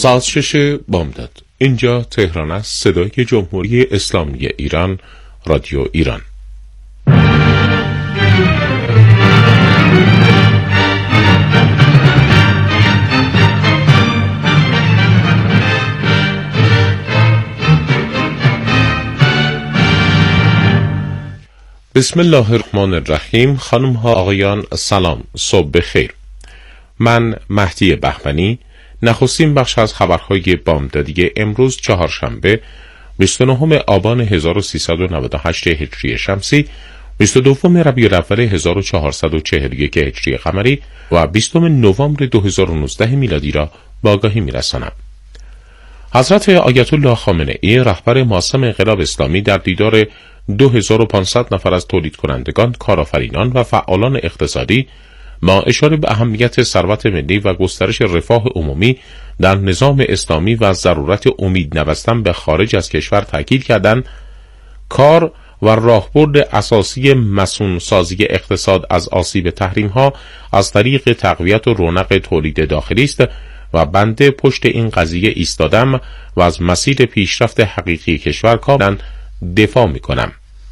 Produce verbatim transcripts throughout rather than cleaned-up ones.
سازشش بامداد. اینجا تهران است، صدای جمهوری اسلامی ایران، رادیو ایران. بسم الله الرحمن الرحیم. خانم ها آقایان سلام، صبح بخیر. من مهدی بهمنی نخستین بخش از خبرهای بامدادی امروز چهارشنبه بیست و نهم آبان هزار و سیصد و نود و هشت هجری شمسی، بیست و دوم ربیع الاول هزار و چهارصد و چهل و یک هجری قمری و بیستم نوامبر دو هزار و نوزده میلادی را با آگاهی می‌رسانم. حضرت آیت الله خامنه ای رهبر معظم انقلاب اسلامی در دیدار دو هزار و پانصد نفر از تولید کنندگان، کارآفرینان و فعالان اقتصادی با اشاره به اهمیت ثروت ملی و گسترش رفاه عمومی در نظام اسلامی و ضرورت امید نبستن به خارج از کشور تاکید کردند کار و راهبرد اساسی مصون سازی اقتصاد از آسیب تحریم ها از طریق تقویت و رونق تولید داخلی است و بنده پشت این قضیه ایستادم و از مسیر پیشرفت حقیقی کشور کاملا دفاع می کنم.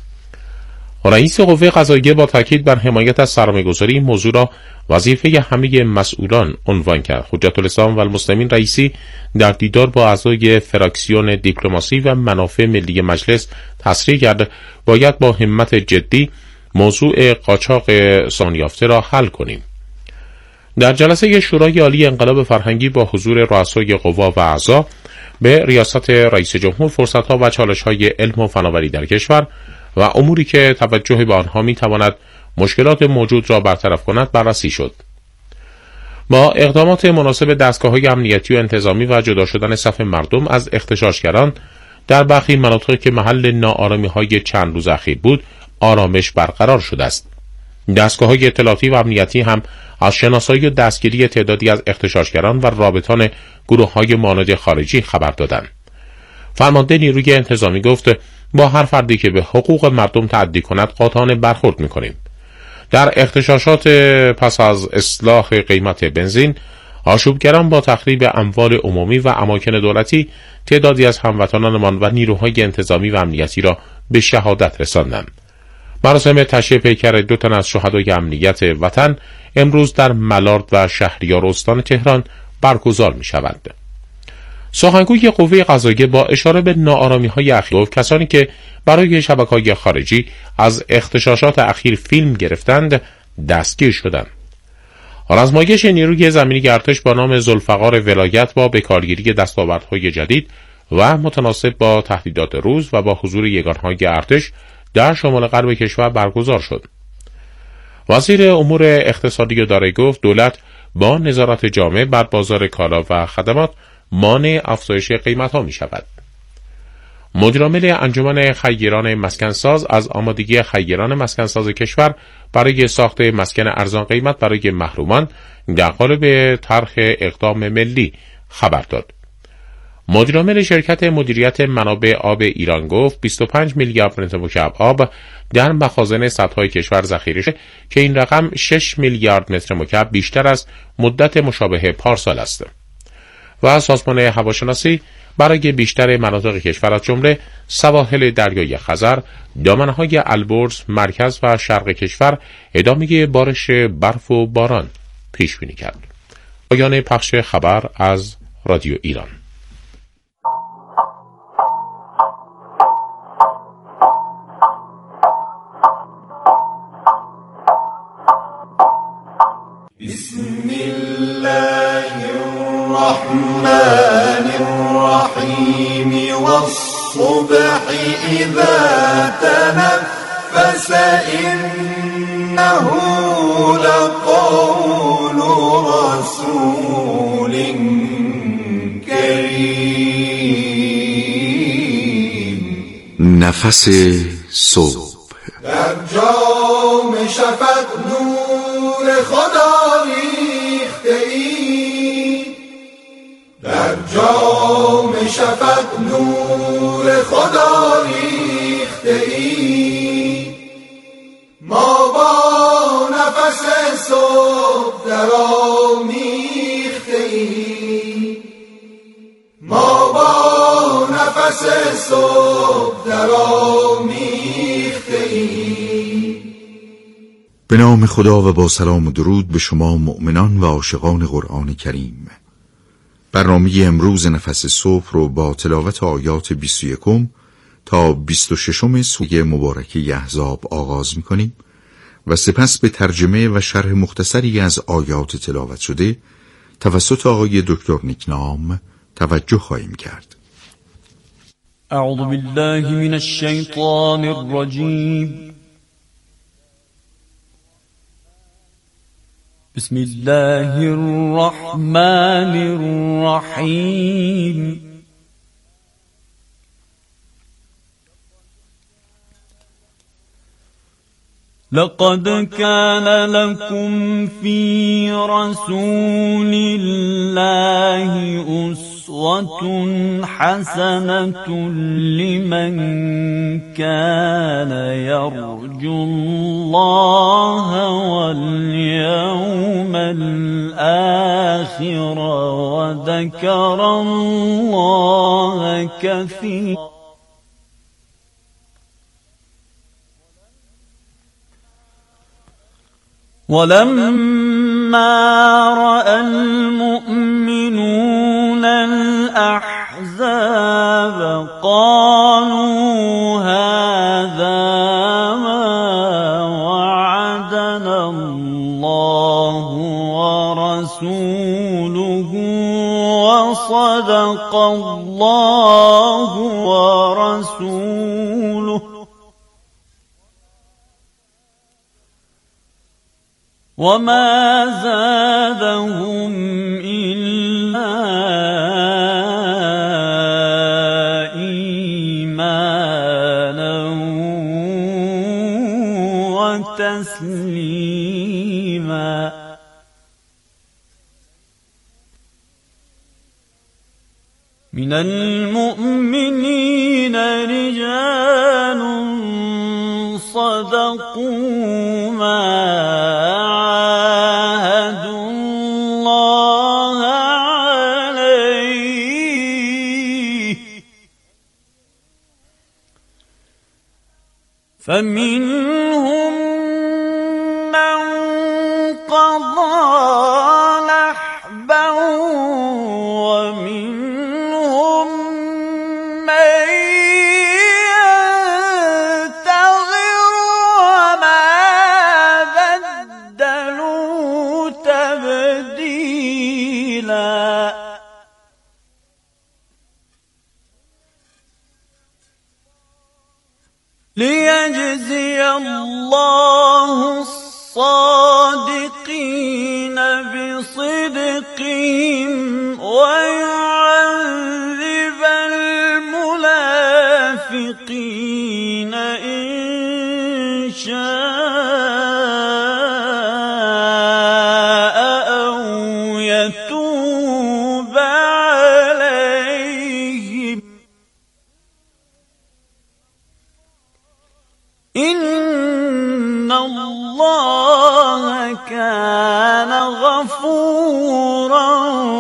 رئیس قوه قضاییه با تاکید بر حمایت از سرمایه‌گذاری این موضوع را وظیفه همه مسئولان عنوان کرد. حجت الاسلام و المسلمین رئیسی در دیدار با اعضای فراکسیون دیپلماسی و منافع ملی مجلس تصریح کرد باید با همت جدی موضوع قاچاق سانیافته را حل کنیم. در جلسه شورای عالی انقلاب فرهنگی با حضور رؤسای قوا و اعضا به ریاست رئیس جمهور فرصت‌ها و چالش‌های علم و فناوری در کشور و اموری که توجه به آنها می‌تواند مشکلات موجود را برطرف کند بررسی شد. با اقدامات مناسب دستگاه‌های امنیتی و انتظامی و جدا شدن صف مردم از اغتشاشگران در برخی مناطق که محل ناآرامی‌های چند روز اخیر بود، آرامش برقرار شده است. دستگاه‌های اطلاعاتی و امنیتی هم از شناسایی و دستگیری تعدادی از اغتشاشگران و رابطان گروه‌های معاند خارجی خبر دادند. فرمانده نیروی انتظامی گفت با هر فردی که به حقوق مردم تعدی کند قاطعانه برخورد می‌کنیم. در اغتشاشات پس از اصلاح قیمت بنزین، آشوبگران با تخریب اموال عمومی و اماکن دولتی تعدادی از هموطنانمان و نیروهای انتظامی و امنیتی را به شهادت رساندند. مراسم تشییع پیکر دو تن از شهدای امنیت وطن امروز در ملارد و شهریار استان تهران برگزار می شود. سخنگوی قوه قضاییه با اشاره به ناآرامی‌های اخیر گفت کسانی که برای شبکه‌های خارجی از اغتشاشات اخیر فیلم گرفتند دستگیر شدند. آزمایش نیروی زمینی ارتش با نام ذوالفقار ولایت با بکارگیری دستاوردهای جدید و متناسب با تهدیدات روز و با حضور یگانهای ارتش در شمال غرب کشور برگزار شد. وزیر امور اقتصادی و دارایی گفت دولت با نظارت جامع بر بازار کالا و خدمات مانع افزایش قیمت‌ها می‌شود. مدیرعامل انجمن خیران مسکنساز از آمادگی خیران مسکنساز کشور برای ساخت مسکن ارزان قیمت برای محرومان در قالب طرح اقدام ملی خبر داد. مدیرعامل شرکت مدیریت منابع آب ایران گفت بیست و پنج میلیارد متر مکعب آب در مخازن سدهای کشور ذخیره شده که این رقم شش میلیارد متر مکعب بیشتر از مدت مشابه پارسال است. و سازمان هواشناسی برای بیشتر مناطق کشور از جمله سواحل دریای خزر، دامنه‌های البرز، مرکز و شرق کشور ادامه بارش برف و باران پیش بینی کرد. پایان پخش خبر از رادیو ایران. بسم الله الرحمن الرحیم والصبح اذا تنفس انه لقول رسول کریم. نفس صبح در جام شفق نور خدا ریخته ای، در جام شفق نور خدا ریخته ای، ما با نفس صبح در آمیخته ای، نفس صبح درآمیخته ایم. به نام خدا و با سلام و درود به شما مؤمنان و عاشقان قرآن کریم. برنامه امروز نفس صبح رو با تلاوت آیات بیست و یکم تا بیست و ششم سوره مبارکه احزاب آغاز می‌کنیم و سپس به ترجمه و شرح مختصری از آیات تلاوت شده توسط آقای دکتر نیکنام توجه خواهیم کرد. اعوذ بالله من الشیطان الرجیم. بسم الله الرحمن الرحیم. لقد كان لكم في رسول الله أسوة حسنة لمن كان يرجو الله واليوم الآخر وذكر الله كثيرا. ولما رأى المؤمنون الأحزاب قالوا هذا ما وعدنا الله ورسوله وصدق الله ورسوله وما زادهم إلا إيمانا وتسليما. من المؤمنين رجال صدقوا ما فمنهم من قضى نحبه ومنهم من ينتظر وما بدلوا تبديلا. ليجزي الله الصادقين بصدقهم ويعذب المنافقين إن شاء أو يتوب عليهم إن الله كان غفورا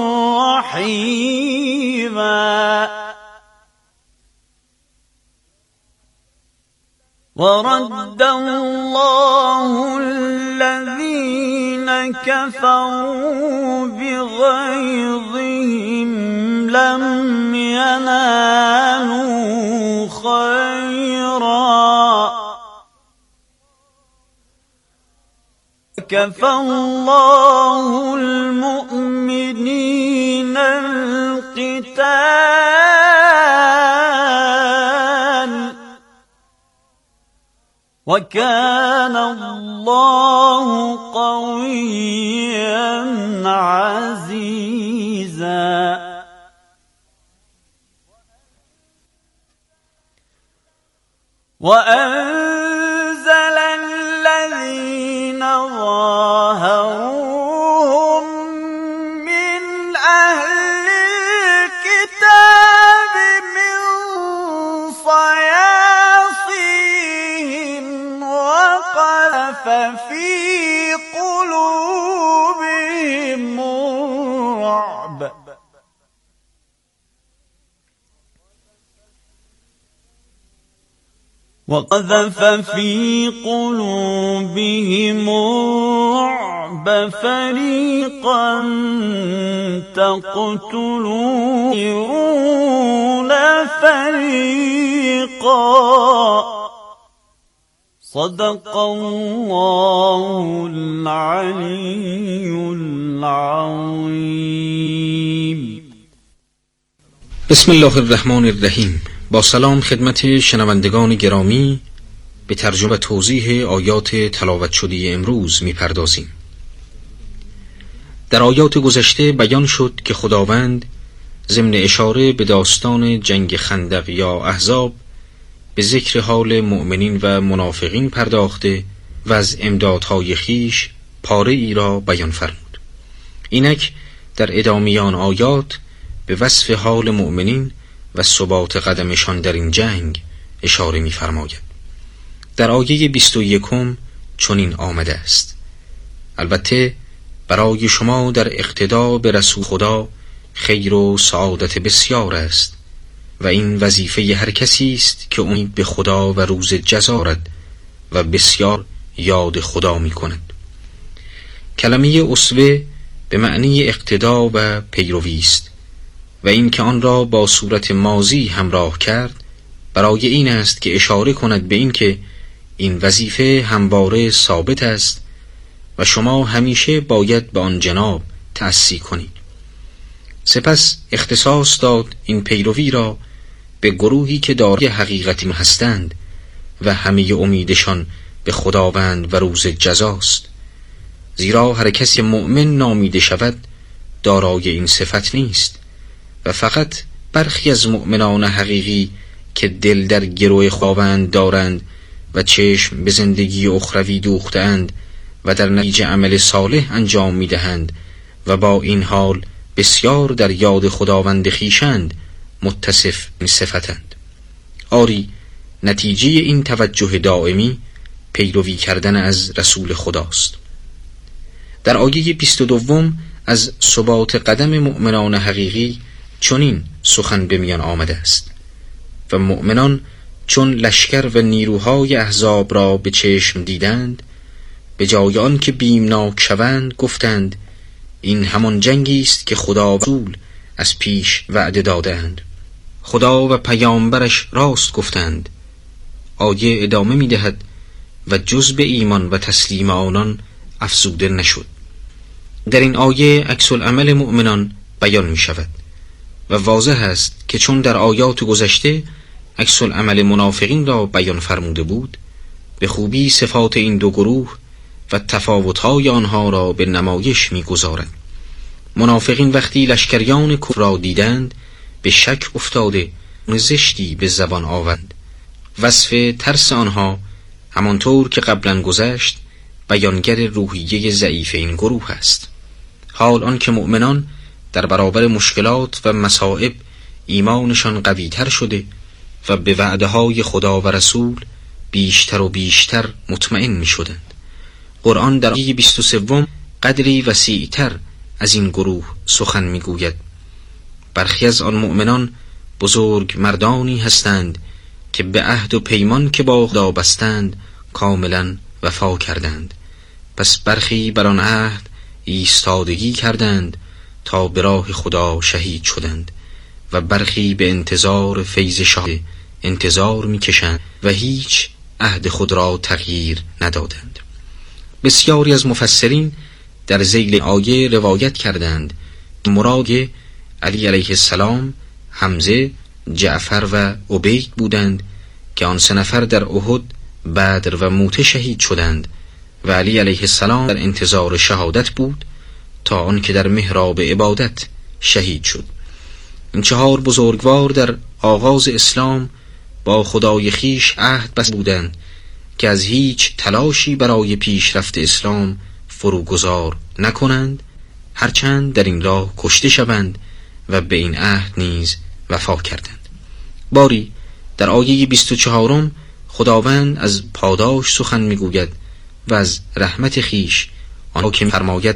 رحيما. ورد الله الذين كفروا بغيظهم لم ينالوا خيرا كفى الله المؤمنين القتال وكان الله قويا عزيزا. وأنزل الذين ظاهروهم من أهل الكتاب من صياصيهم وقذف في قلوبهم الرعب وقذف في قلوبهم الرعب فریقا تقتلون فریقا. صدق الله العلی العظیم. بسم الله الرحمن الرحیم. با سلام خدمت شنوندگان گرامی، به ترجمه و توضیح آیات تلاوت شده امروز می‌پردازیم. در آیات گذشته بیان شد که خداوند ضمن اشاره به داستان جنگ خندق یا احزاب به ذکر حال مؤمنین و منافقین پرداخته و از امدادهای خیش پاره ای را بیان فرمود. اینک در ادامه آن آیات به وصف حال مؤمنین و ثبات قدمشان در این جنگ اشاره می فرماید. در آیه بیست و یکم چنین آمده است: البته برای شما در اقتدا به رسول خدا خیر و سعادت بسیار است و این وظیفه هر کسی است که امید به خدا و روز جزا دارد و بسیار یاد خدا می کند. کلمه اسوه به معنی اقتدا و پیروی است و این که آن را با صورت ماضی همراه کرد برای این است که اشاره کند به این که این وظیفه همواره ثابت است و شما همیشه باید به آن جناب تأسی کنید. سپس اختصاص داد این پیروی را به گروهی که دارای حقیقتی هستند و همه امیدشان به خداوند و روز جزاست، زیرا هر کسی مؤمن نامیده شود دارای این صفت نیست و فقط برخی از مؤمنان حقیقی که دل در گروه خداوند دارند و چشم به زندگی اخروی دوختند و در نتیجه عمل صالح انجام می‌دهند و با این حال بسیار در یاد خداوند خویشند متصف این صفتند. آری، نتیجه این توجه دائمی پیروی کردن از رسول خداست. در آیه بیست و دوم از ثبات قدم مؤمنان حقیقی چنین سخن به میان آمده است: و مؤمنان چون لشکر و نیروهای احزاب را به چشم دیدند، به جای آن که بیمناک شوند گفتند این همان جنگی است که خدا و رسول از پیش وعده دادند. خدا و پیامبرش راست گفتند. آیه ادامه می دهد: و جز به ایمان و تسلیم آنان افزوده نشد. در این آیه عکس العمل مؤمنان بیان می شود و واضح است که چون در آیات گذشته عکس العمل منافقین را بیان فرموده بود، به خوبی صفات این دو گروه و تفاوت‌های آنها را به نمایش می‌گذارد. منافقین وقتی لشکریان کفر را دیدند به شک افتاده زشتی به زبان آورند. وصف ترس آنها همانطور که قبلا گذشت بیانگر روحیه ضعیف این گروه است. حال آن که مؤمنان در برابر مشکلات و مصائب ایمانشان قوی‌تر شده و به وعده‌های خدا و رسول بیشتر و بیشتر مطمئن می‌شدند. قرآن در آیه بیست و سه قدری وسیع‌تر از این گروه سخن می‌گوید: برخی از آن مؤمنان بزرگ مردانی هستند که به عهد و پیمان که با خدا بستند کاملا وفا کردند، پس برخی بر آن عهد ایستادگی کردند تا به راه خدا شهید شدند و برخی به انتظار فیض شاه انتظار می‌کشند و هیچ عهد خود را تغییر ندادند. بسیاری از مفسرین در ذیل آیه روایت کردند مراد علی علیه السلام، حمزه، جعفر و عبید بودند که آن سه نفر در احد، بدر و موته شهید شدند و علی علیه السلام در انتظار شهادت بود تا آن که در محراب عبادت شهید شد. این چهار بزرگوار در آغاز اسلام با خدای خیش عهد بسته بودند که از هیچ تلاشی برای پیشرفت اسلام فروگذار نکنند، هرچند در این راه کشته شوند، و به این عهد نیز وفا کردند. باری در آیه بیست و چهارم خداوند از پاداش سخن میگوید و از رحمت خیش، آنها که فرماید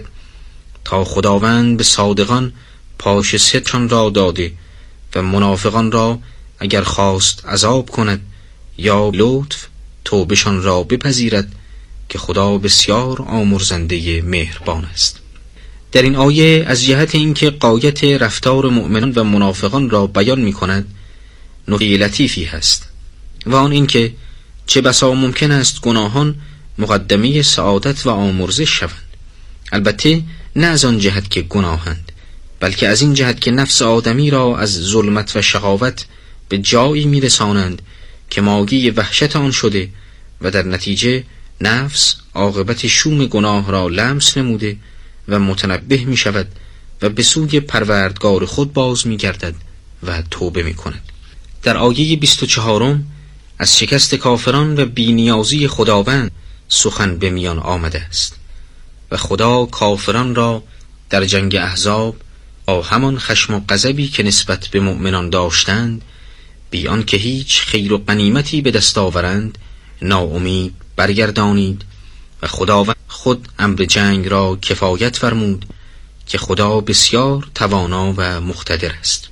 تا خداوند به صادقان پاش صدقشان را داده و منافقان را اگر خواست عذاب کند یا لطف توبهشان را بپذیرد که خدا بسیار آمرزنده مهربان است. در این آیه از جهت اینکه غایت رفتار مؤمنان و منافقان را بیان می کند نکته لطیفی هست و آن اینکه چه بسا ممکن است گناهان مقدمه سعادت و آمرزش شوند، البته نه از آن جهت که گناهند، بلکه از این جهت که نفس آدمی را از ظلمت و شقاوت به جایی می رسانند که ماگی وحشت آن شده و در نتیجه نفس عاقبت شوم گناه را لمس نموده و متنبه می شود و به سوی پروردگار خود باز می گردد و توبه می کند. در آیه بیست و چهارم از شکست کافران و بینیازی خداوند سخن به میان آمده است و خدا کافران را در جنگ احزاب با همان خشم و غضبی که نسبت به مؤمنان داشتند، بی آنکه هیچ خیر و غنیمتی به دست آورند، ناامید برگردانید و خداوند خود امر جنگ را کفایت فرمود که خدا بسیار توانا و مقتدر است.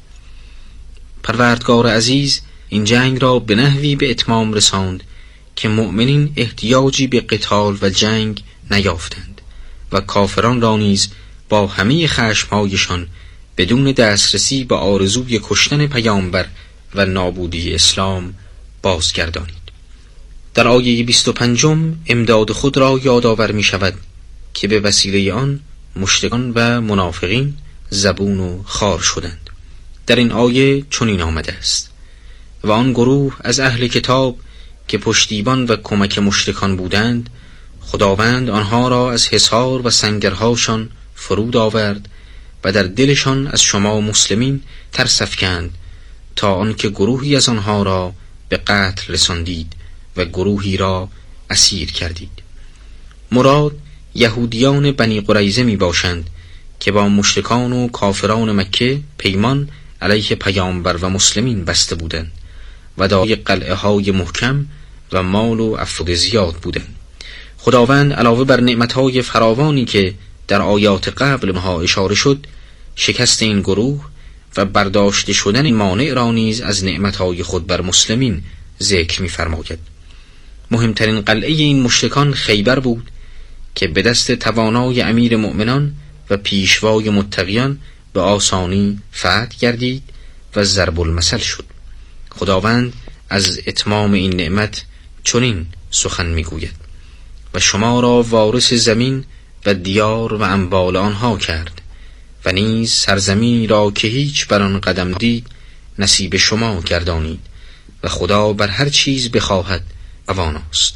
پروردگار عزیز این جنگ را به نحوی به اتمام رساند که مؤمنین احتیاجی به قتال و جنگ نیافتند و کافران را نیز با همه خشمهایشان بدون دسترسی به آرزوی کشتن پیامبر و نابودی اسلام بازگردانید. در آیه بیست و پنجم امداد خود را یادآور می شود که به وسیله آن مشرکان و منافقین زبون و خار شدند. در این آیه چنین آمده است: و آن گروه از اهل کتاب که پشتیبان و کمک مشرکان بودند، خداوند آنها را از حصار و سنگرهاشان فرود آورد و در دلشان از شما مسلمین ترس افکند تا آنکه گروهی از آنها را به قتل رساندید و گروهی را اسیر کردید. مراد یهودیان بنی قریظه می باشند که با مشرکان و کافران مکه پیمان علیه پیامبر و مسلمین بسته بودند و دارای قلعه های محکم و مال و افراد زیاد بودند. خداوند علاوه بر نعمتهای فراوانی که در آیات قبل مها اشاره شد، شکست این گروه و برداشته شدن این مانع را نیز از نعمتهای خود بر مسلمین ذکر می فرماید. مهمترین قلعه این مشرکان خیبر بود که به دست توانای امیر مؤمنان و پیشوای متقیان به آسانی فتح گردید و ضرب المثل شد. خداوند از اتمام این نعمت چنین سخن میگوید: و شما را وارث زمین و دیار و اموال آنها کرد و نیز سرزمینی را که هیچ بر آن قدم دید نصیب شما گردانید و خدا بر هر چیز بخواهد تواناست.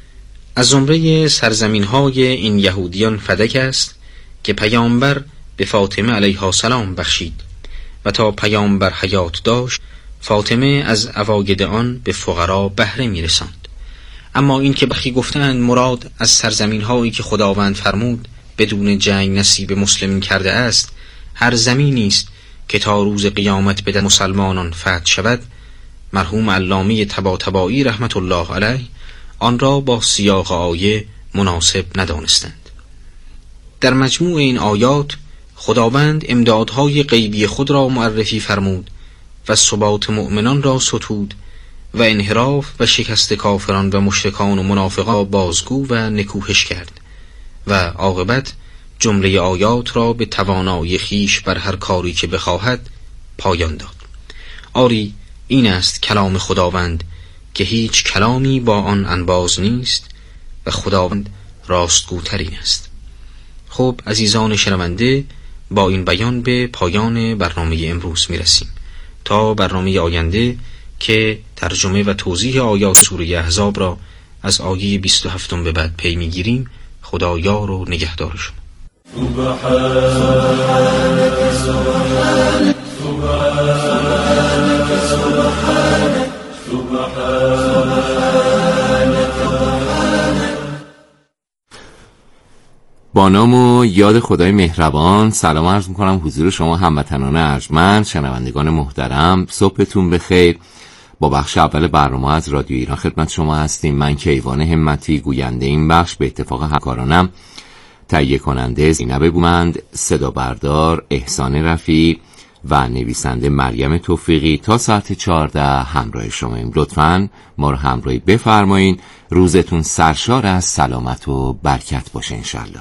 از زمره سرزمین‌های این یهودیان فدک است که پیامبر به فاطمه علیها السلام بخشید و تا پیامبر حیات داشت فاطمه از عواید آن به فقرا بهره می‌رساند. اما این که برخی گفتند مراد از سرزمین‌هایی که خداوند فرمود بدون جنگ نصیب مسلمین کرده است هر زمینی است که تا روز قیامت به دست مسلمانان فتح شود، مرحوم علامه طباطبایی رحمت الله علیه آن را با سیاق آیه مناسب ندانستند. در مجموع این آیات خداوند امدادهای غیبی خود را معرفی فرمود و ثبات مؤمنان را ستود و انحراف و شکست کافران و مشرکان و منافقان بازگو و نکوهش کرد و عاقبت جمله آیات را به توانایی خیش بر هر کاری که بخواهد پایان داد. آری این است کلام خداوند که هیچ کلامی با آن انباز نیست و خداوند راستگوترین است. خب عزیزان شنونده، با این بیان به پایان برنامه امروز میرسیم. تا برنامه آینده که ترجمه و توضیح آیات سوره احزاب را از آیه بیست و هفت به بعد پی میگیریم، خدایار و نگهدار شما. سبحانك سبحانك سبحانك سبحانك با نام و یاد خدای مهربان سلام عرض میکنم حضور شما هموطنان ارجمند، شنوندگان محترم. صبحتون بخیر. با بخش اول برنامه از رادیو ایران خدمت شما هستیم. من کیوان همتی گوینده این بخش، به اتفاق همکارانم تهیه کننده زینب بومند، صدا بردار احسان رفیع، و نویسنده مریم توفیقی تا ساعت چهارده همراه شماییم. لطفاً ما رو همراهی بفرمایید. روزتون سرشار از سلامت و برکت باشه انشالله.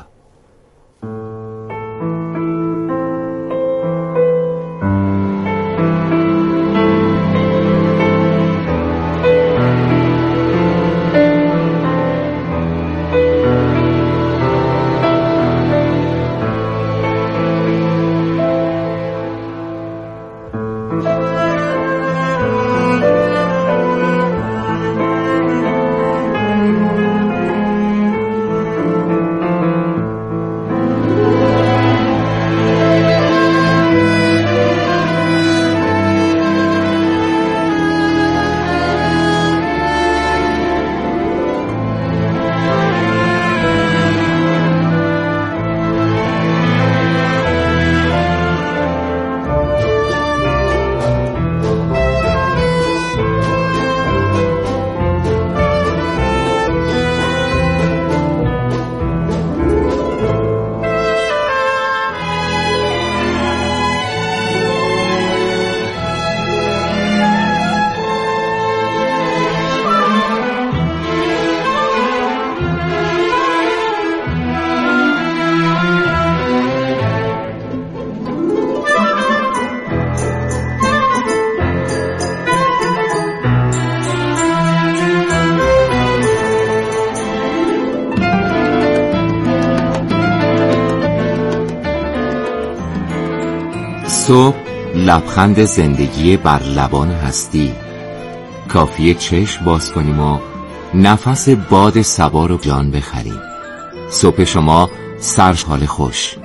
صبح لبخند زندگی بر لبان هستی، کافیه چشم باز کنیم و نفس باد صبا رو جان بخریم. صبح شما سرحال خوش.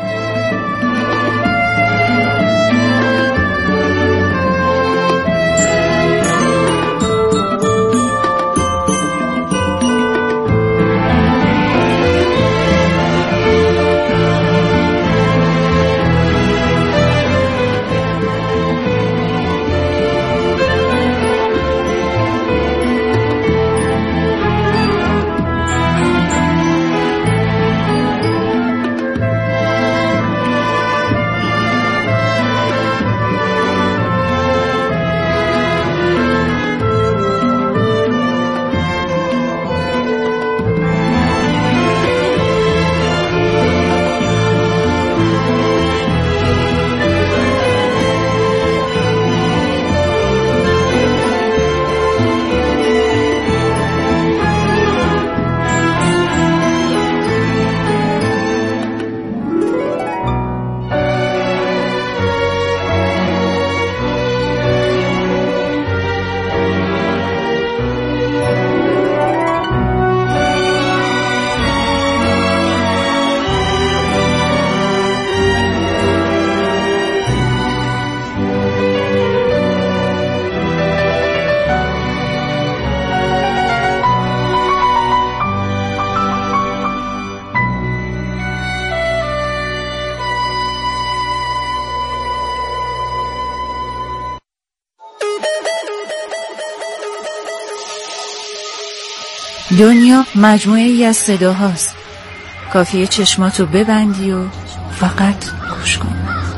دنیا مجموعه ای از صداهاست. کافیه چشماتو ببندی و فقط گوش کن.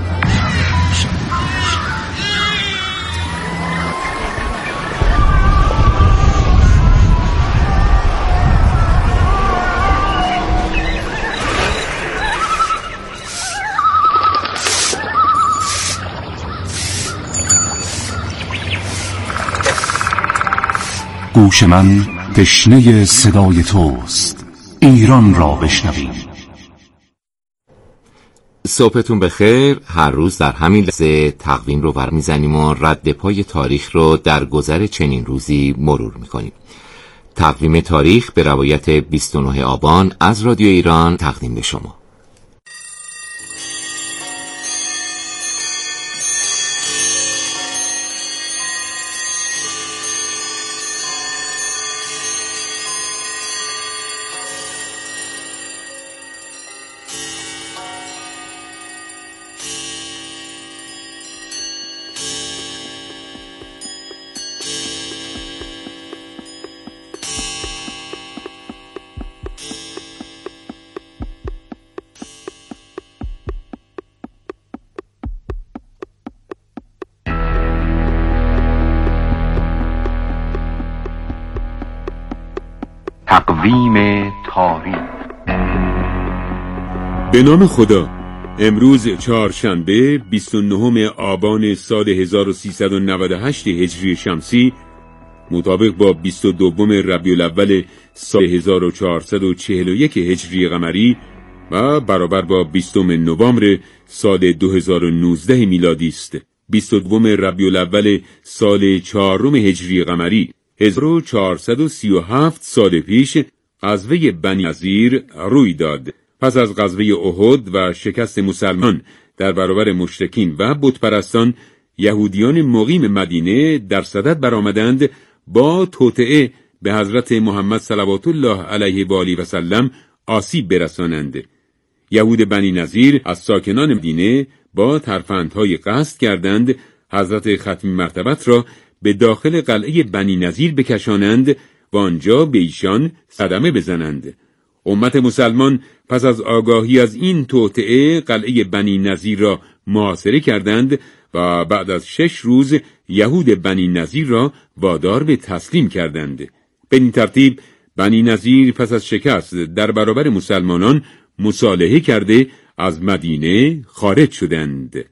گوش من تشنه صدای توست، ایران را بشنویم. صبحتون بخیر. هر روز در همین لحظه تقویم رو ور میزنیم و رد پای تاریخ رو در گذر چنین روزی مرور میکنیم. تقویم تاریخ به روایت بیست و نه آبان از رادیو ایران تقدیم به شما. تقویم تاریخ. به نام خدا. امروز چهارشنبه بیست و نهم آبان سال هزار و سیصد و نود و هشت هجری شمسی، مطابق با بیست و دوم ربیع الاول سال هزار و چهارصد و چهل و یک هجری قمری و برابر با بیستم نوامبر سال دو هزار و نوزده میلادی است. بیست و دوم ربیع الاول سال چهارم هجری قمری، هزار و چهارصد و سی و هفت سال پیش غزوه بنی نضیر روی داد. پس از غزوه احد و شکست مسلمان در برابر مشرکین و بتپرستان، یهودیان مقیم مدینه در صدد برآمدند با توطئه به حضرت محمد صلوات الله علیه و آله و سلم آسیب برسانند. یهود بنی نضیر از ساکنان مدینه با ترفندهای قصد کردند حضرت ختمی مرتبت را به داخل قلعه بنی نضیر بکشانند و آنجا به ایشان صدمه بزنند. امت مسلمان پس از آگاهی از این توطئه قلعه بنی نضیر را محاصره کردند و بعد از شش روز یهود بنی نضیر را وادار به تسلیم کردند. به این ترتیب بنی نضیر پس از شکست در برابر مسلمانان مصالحه کرده از مدینه خارج شدند.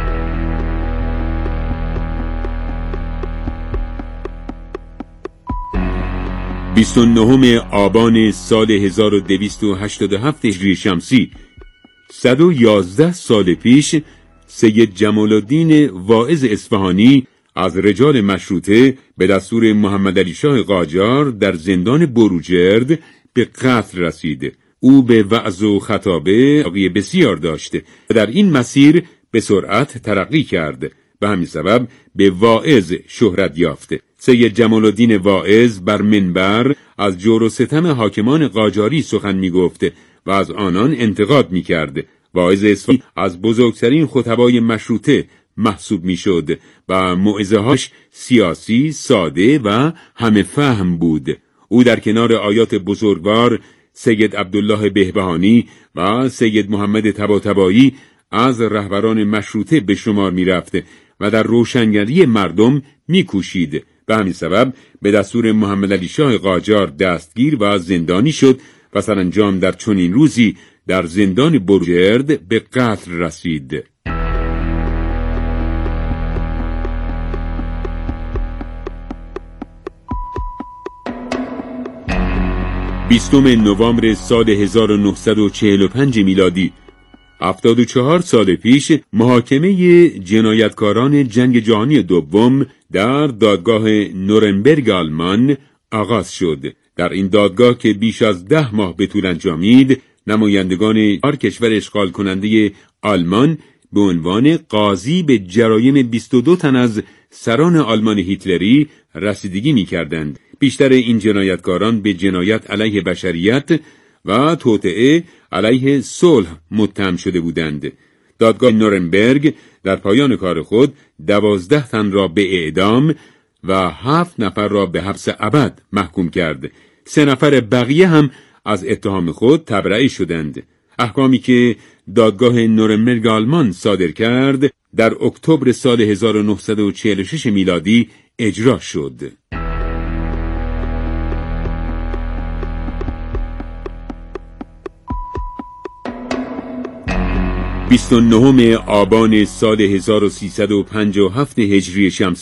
بیست و نهم آبان سال هزار و دویست و هشتاد و هفت هجری شمسی، صد و یازده سال پیش، سید جمال الدین واعظ اصفهانی از رجال مشروطه به دستور محمد علی شاه قاجار در زندان بروجرد به قتل رسید. او به وعظ و خطابه علاقه بسیار داشته و در این مسیر به سرعت ترقی کرد و همین سبب به واعظ شهرت یافته. سید جمال الدین واعظ بر منبر از جور و ستم حاکمان قاجاری سخن می گفته و از آنان انتقاد می کرد. واعظ اصفهانی از بزرگترین خطبای مشروطه محسوب می شد و موعظه‌هاش سیاسی، ساده و همه فهم بود. او در کنار آیات بزرگوار سید عبدالله بهبهانی و سید محمد طباطبایی از رهبران مشروطه به شمار می رفت و در روشنگری مردم می کوشید و همین سبب به دستور محمد علی شاه قاجار دستگیر و زندانی شد و سرانجام در چنین روزی در زندان بروجرد به قتل رسید. بیستم نوامبر سال هزار و نهصد و چهل و پنج میلادی، هفتاد و چهار سال پیش، محاکمه جنایتکاران جنگ جهانی دوم در دادگاه نورنبرگ آلمان آغاز شد. در این دادگاه که بیش از ده ماه به طول انجامید، نمایندگان هر کشور اشغال کننده آلمان به عنوان قاضی به جرایم بیست و دو تن از سران آلمان هیتلری رسیدگی می کردند. بیشتر این جنایتکاران به جنایت علیه بشریت و توطئه علیه صلح متهم شده بودند. دادگاه نورنبرگ در پایان کار خود دوازده تن را به اعدام و هفت نفر را به حبس ابد محکوم کرد. سه نفر بقیه هم از اتهام خود تبرئه شدند. احکامی که دادگاه نورنبرگ آلمان صادر کرد در اکتبر سال هزار و نهصد و چهل و شش میلادی اجرا شد. بیست و نهم آبان سال هزار و سیصد و پنجاه و هفت هجری شمسی